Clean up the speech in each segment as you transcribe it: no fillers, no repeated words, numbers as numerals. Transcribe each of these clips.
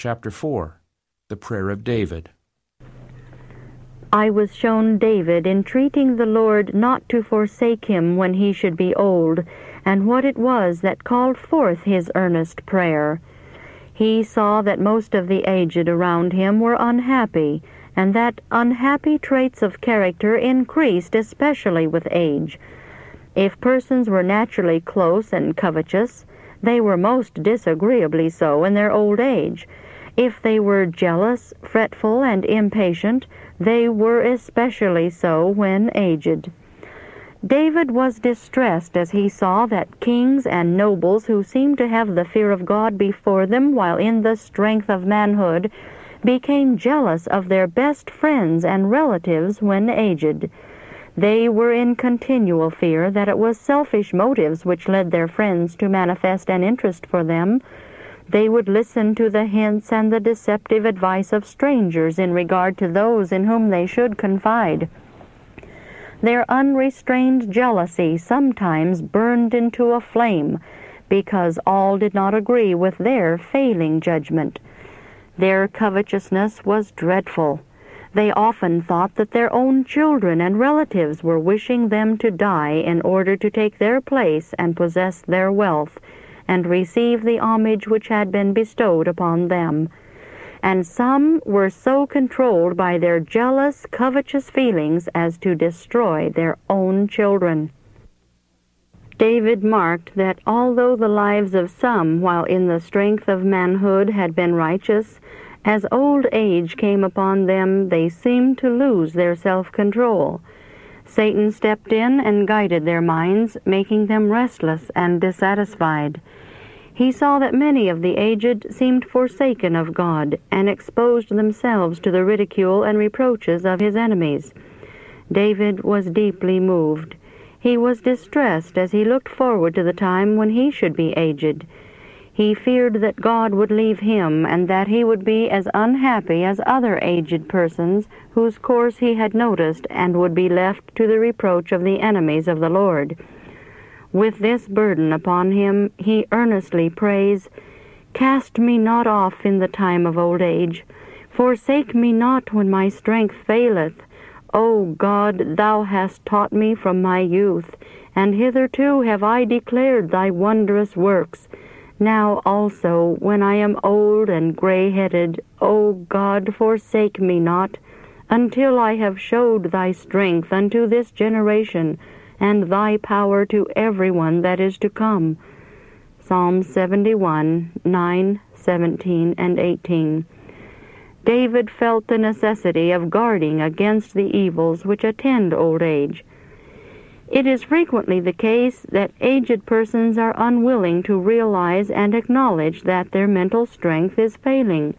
Chapter 4. The Prayer of David. I was shown David entreating the Lord not to forsake him when he should be old, and what it was that called forth his earnest prayer. He saw that most of the aged around him were unhappy, and that unhappy traits of character increased especially with age. If persons were naturally close and covetous, they were most disagreeably so in their old age. If they were jealous, fretful, and impatient, they were especially so when aged. David was distressed as he saw that kings and nobles who seemed to have the fear of God before them while in the strength of manhood became jealous of their best friends and relatives when aged. They were in continual fear that it was selfish motives which led their friends to manifest an interest for them. They would listen to the hints and the deceptive advice of strangers in regard to those in whom they should confide. Their unrestrained jealousy sometimes burned into a flame, because all did not agree with their failing judgment. Their covetousness was dreadful. They often thought that their own children and relatives were wishing them to die in order to take their place and possess their wealth, and receive the homage which had been bestowed upon them. And some were so controlled by their jealous, covetous feelings as to destroy their own children. David marked that although the lives of some, while in the strength of manhood, had been righteous, as old age came upon them, they seemed to lose their self-control. Satan stepped in and guided their minds, making them restless and dissatisfied. He saw that many of the aged seemed forsaken of God, and exposed themselves to the ridicule and reproaches of his enemies. David was deeply moved. He was distressed as he looked forward to the time when he should be aged. He feared that God would leave him, and that he would be as unhappy as other aged persons whose course he had noticed, and would be left to the reproach of the enemies of the Lord. With this burden upon him, he earnestly prays, "Cast me not off in the time of old age. Forsake me not when my strength faileth. O God, thou hast taught me from my youth, and hitherto have I declared thy wondrous works. Now also, when I am old and gray-headed, O God, forsake me not, until I have showed thy strength unto this generation, and thy power to everyone that is to come." Psalm 71, 9, 17, and 18. David felt the necessity of guarding against the evils which attend old age. It is frequently the case that aged persons are unwilling to realize and acknowledge that their mental strength is failing.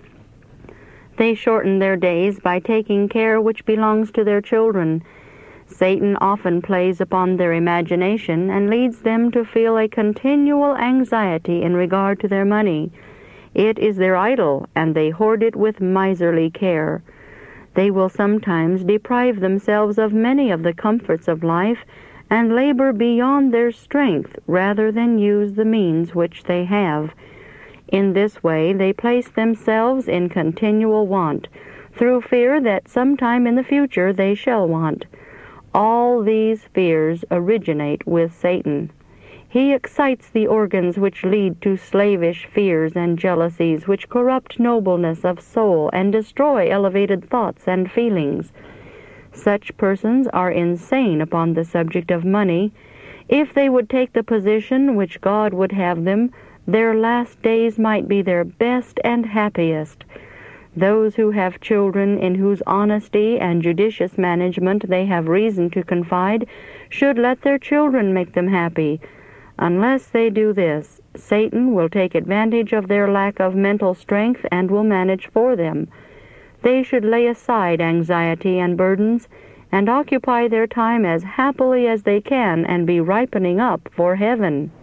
They shorten their days by taking care which belongs to their children. Satan often plays upon their imagination and leads them to feel a continual anxiety in regard to their money. It is their idol, and they hoard it with miserly care. They will sometimes deprive themselves of many of the comforts of life, and labor beyond their strength rather than use the means which they have. In this way they place themselves in continual want, through fear that sometime in the future they shall want. All these fears originate with Satan. He excites the organs which lead to slavish fears and jealousies, which corrupt nobleness of soul and destroy elevated thoughts and feelings. Such persons are insane upon the subject of money. If they would take the position which God would have them, their last days might be their best and happiest. Those who have children in whose honesty and judicious management they have reason to confide should let their children make them happy. Unless they do this, Satan will take advantage of their lack of mental strength and will manage for them. They should lay aside anxiety and burdens, and occupy their time as happily as they can, and be ripening up for heaven.